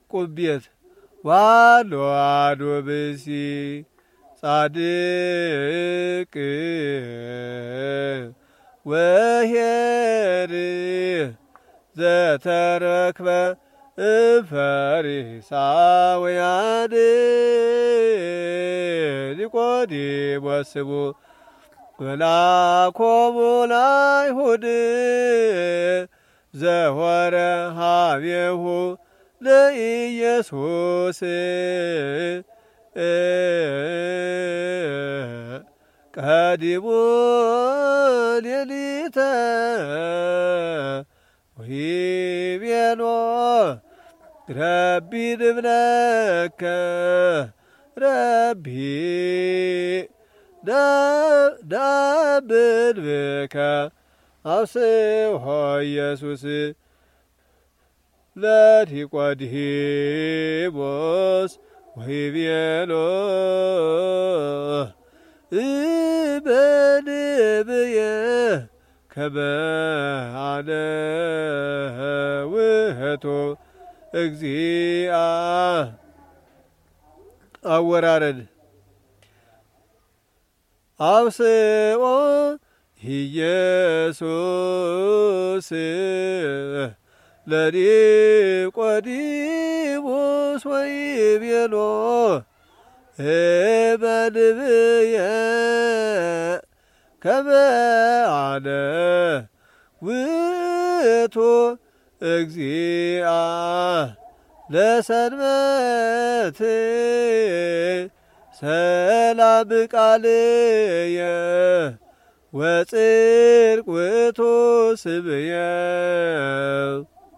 ዕቁብ ቤት ዋሎ አዶ ብእሲ ጻድቅ ወኄር ዘተረክበ ፈሪሳውያን ኒቆዲሞስ መልአኮሙ ለአይሁድ ዘሖረ ኀቤሁ ለኢየሱስ ቀዲሞ ሌሊተ ወይቤሎ ረቢ ንብለከ ረቢ ዳብን ብከ አብስሖ ኢየሱስ ለኒቆዲሞስ ወይቤሎ እመንብየ ከመ አነ ውእቱ እግዚአ አወራረድ አብስኦ ኢየሱስ ለኒቆዲሞስ ወይቤሎ እመንብየ ከመ አነ ውእቱ እግዚአ ለሰንበት ሰላም ቃልየ ወጽድቅ ውእቱ ስምየ